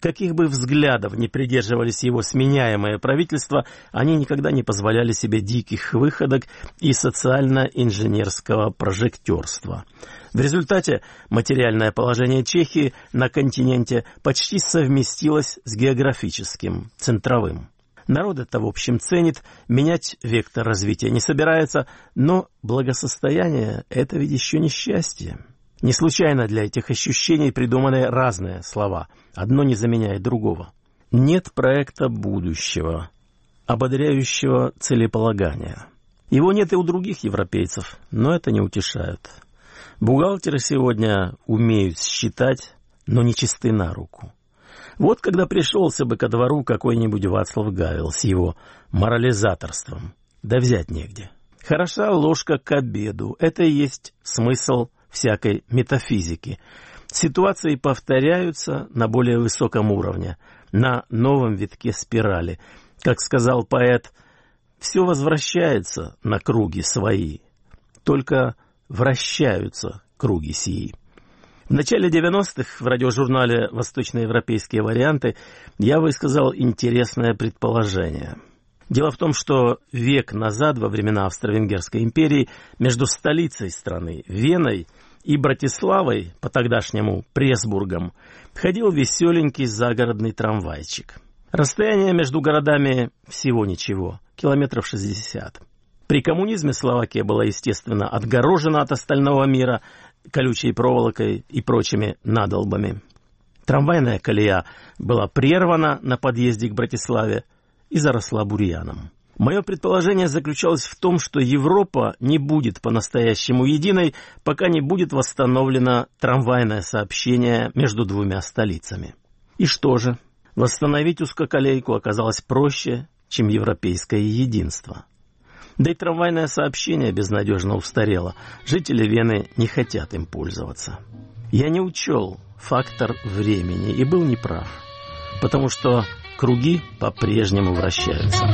Каких бы взглядов ни придерживались его сменяемые правительства, они никогда не позволяли себе диких выходок и социально-инженерского прожектерства. В результате материальное положение Чехии на континенте почти совместилось с географическим, центровым. Народ это, в общем, ценит, менять вектор развития не собирается, но благосостояние – это ведь еще не счастье. Не случайно для этих ощущений придуманы разные слова. Одно не заменяет другого. Нет проекта будущего, ободряющего целеполагания. Его нет и у других европейцев, но это не утешает. Бухгалтеры сегодня умеют считать, но не чисты на руку. Вот когда пришелся бы ко двору какой-нибудь Вацлав Гавел с его морализаторством, да взять негде. Хороша ложка к обеду, это и есть смысл всякой метафизики. Ситуации повторяются на более высоком уровне, на новом витке спирали. Как сказал поэт, все возвращается на круги свои, только вращаются круги сии. В начале девяностых в радиожурнале «Восточноевропейские варианты» я высказал интересное предположение. Дело в том, что век назад, во времена Австро-Венгерской империи, между столицей страны, Веной, и Братиславой, по-тогдашнему Пресбургом, ходил веселенький загородный трамвайчик. Расстояние между городами всего ничего, километров шестьдесят. При коммунизме Словакия была, естественно, отгорожена от остального мира колючей проволокой и прочими надолбами. Трамвайная колея была прервана на подъезде к Братиславе и заросла бурьяном. Мое предположение заключалось в том, что Европа не будет по-настоящему единой, пока не будет восстановлено трамвайное сообщение между двумя столицами. И что же? Восстановить узкоколейку оказалось проще, чем европейское единство. Да и трамвайное сообщение безнадежно устарело. Жители Вены не хотят им пользоваться. Я не учел фактор времени и был неправ, потому что круги по-прежнему вращаются.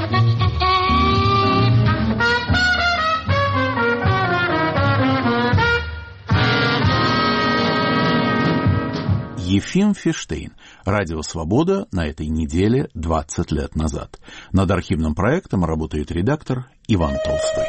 Ефим Фиштейн. Радио «Свобода» на этой неделе двадцать лет назад. Над архивным проектом работает редактор Иван Толстой.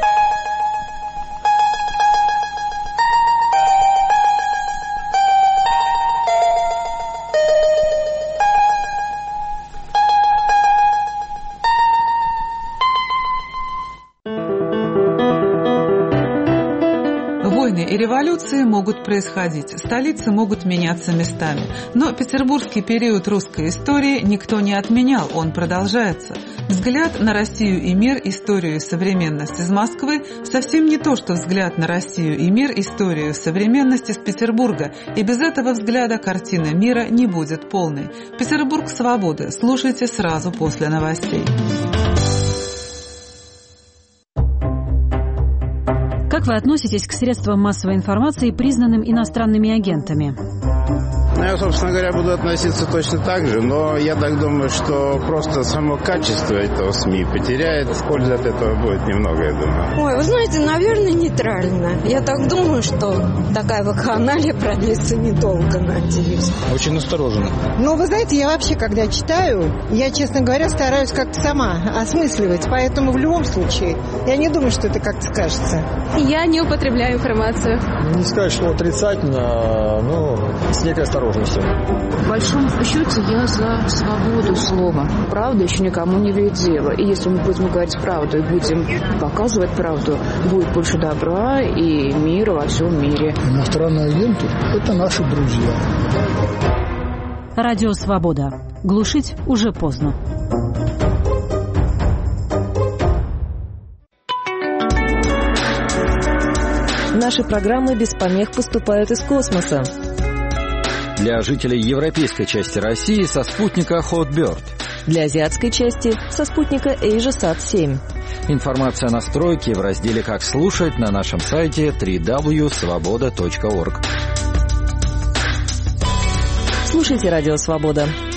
И революции могут происходить, столицы могут меняться местами. Но петербургский период русской истории никто не отменял, он продолжается. Взгляд на Россию и мир, историю и современность из Москвы совсем не то, что взгляд на Россию и мир, историю и современность из Петербурга. И без этого взгляда картина мира не будет полной. Петербург свободы. Слушайте сразу после новостей. Как вы относитесь к средствам массовой информации, признанным иностранными агентами? Ну, я, собственно говоря, буду относиться точно так же, но я так думаю, что просто само качество этого СМИ потеряет, пользы от этого будет немного, я думаю. Ой, вы знаете, наверное, нейтрально. Я так думаю, что такая вакханалия продлится недолго, надеюсь. Очень настороженно. Ну, вы знаете, я вообще, когда читаю, я, честно говоря, стараюсь как-то сама осмысливать, поэтому в любом случае я не думаю, что это как-то скажется. Я не употребляю информацию. Не сказать, что отрицательно, но с некой осторожностью. В большом счете я за свободу слова. Правда еще никому не имеет дела. И если мы будем говорить правду и будем показывать правду, будет больше добра и мира во всем мире. Иностранные агенты – это наши друзья. Радио «Свобода». Глушить уже поздно. Наши программы без помех поступают из космоса. Для жителей европейской части России со спутника Hotbird. Для азиатской части со спутника AsiaSat семь. Информация о настройке в разделе «Как слушать» на нашем сайте дабл ю дабл ю дабл ю точка свобода точка орг. Слушайте «Радио Свобода».